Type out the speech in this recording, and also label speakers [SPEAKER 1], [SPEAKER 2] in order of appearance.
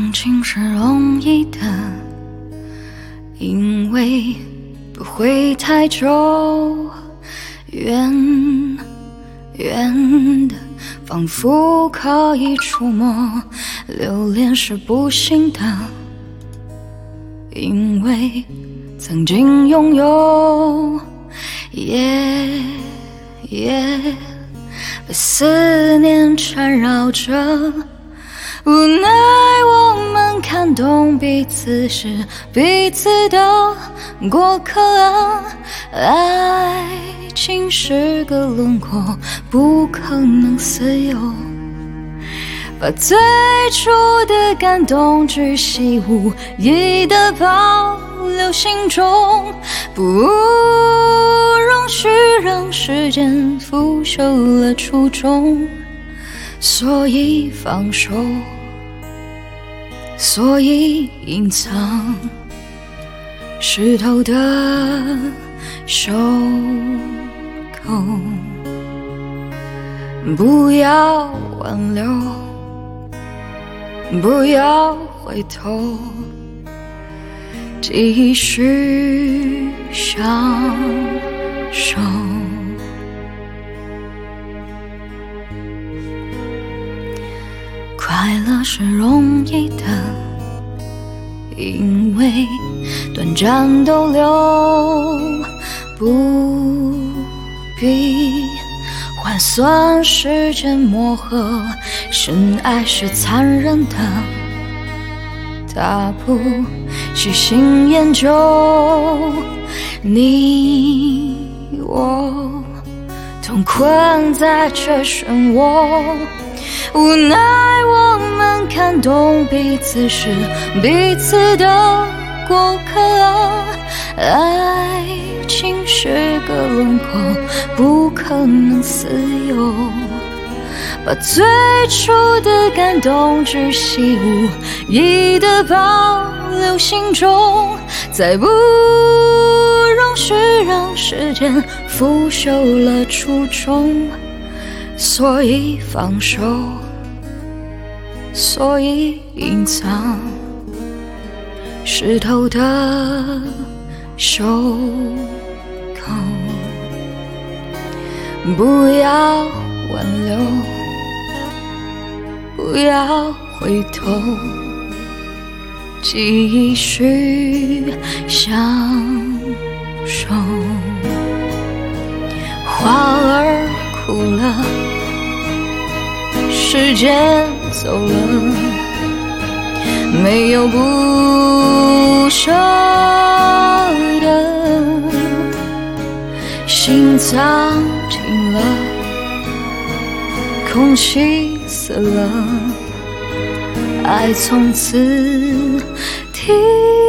[SPEAKER 1] 忘情是容易的，因为不会太久，远远的，仿佛可以触摸。留恋是不行的，因为曾经拥有，被思念缠绕着。无奈我们看懂彼此是彼此的过客，爱情是个轮廓，不可能自由。把最初的感动巨细无遗地保留心中，不容许让时间腐朽了初衷。所以放手，所以隐藏湿透的手口，不要挽留，不要回头，继续相守。快乐是容易的，因为短暂逗留，不必换算时间磨合。深爱是残忍的，大不细心研究。你我同困在这漩涡，无奈我们看懂彼此是彼此的过客，爱情是个轮廓，不可能自由。把最初的感动巨细无遗地保留心中，再不容许让时间腐朽了初衷。所以放手，所以隐藏湿透的手口，不要挽留，不要回头，继续相守。花儿哭了，时间走了，没有不舍的，心脏停了，空气死了，爱从此停。